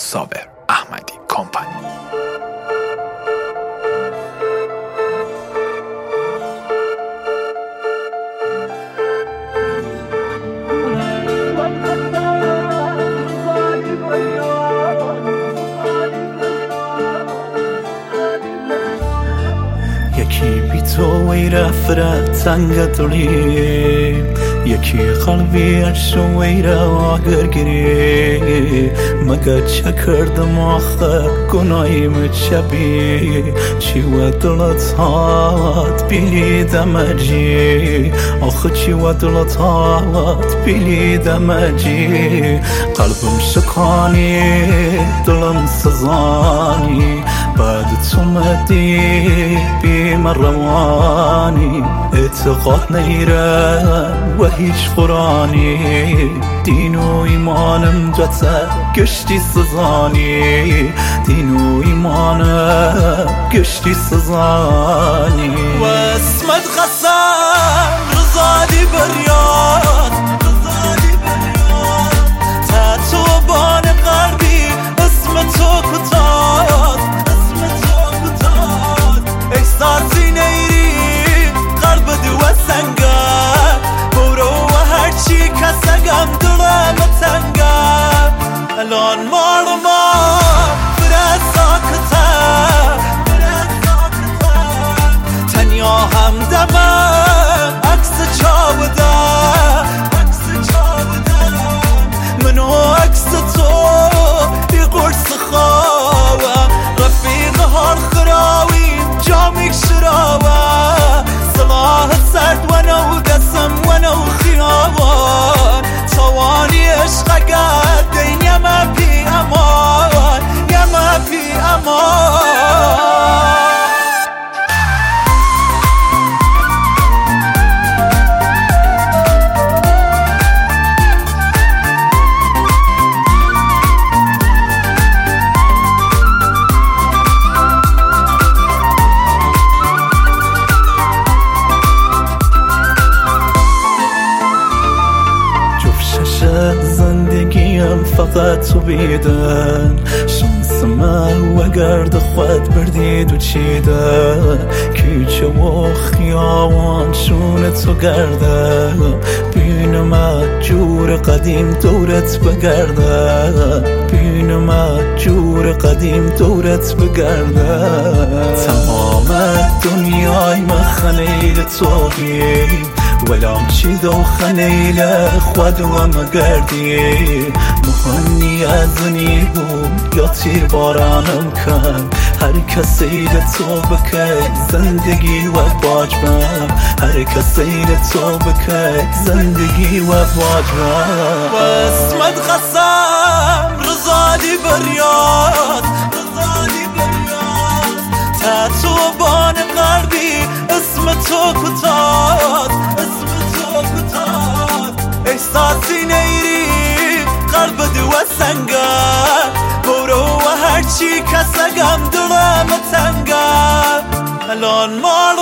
صابر احمدی کمپانی. یکی بی تو وی رفرت تنگ دلی، یکی قلبی عشق وی را گرگری. مگه چه کردم آخه گناهیم چبی، چی و دلت هات بیلیدم اجی، آخه چی و دلت هات بیلیدم اجی. قلبم شکانی دلم سزانی، بعد تو مدی بیم روانی. اعتقاد نیرم و هیچ قرآنی، دین و ایمانم جتا گشتی سزانی، دین و ایمانم گشتی سزانی. و اسمت قسم رزادی بریاد، تا تو بان غربی اسم تو کتاد، احساسی نیری قلب دو سنگم، برو و هرچی کسگم دلم تنگم. الان مال ما برد ساکتم، تنیا هم دمم عکس چاودم، منو عکس تو ای قرص خوابم، رفیق هر خراویم جامک شراوم. صلاح سرد و نو دستم و نو خیابان، توانی عشق اگر دین یم پی امان، یم پی امان. زندگیم فقط تو بیدن، شانس من و گرد خود بردید و چیدن. کوچه و خیابان شون تو گرده، بینم جور قدیم دورت بگرده، بینم جور قدیم دورت بگرده. تمام دنیای من خلیل تو بید، ولام چی دو خلیل خود و مگردی. مهنی ازنی بوم یا تیر بارانم کن، هر کسی تو بکی زندگی و باج بم، هر کسی تو بکی زندگی و باج بم. و اسمت قسم رزادی بریاد، تا تو بان غربی اسم تو کتاد، احساسی نیری قلب دو سنگم، برو و هرچی کسگم دلم تنگم. الان مال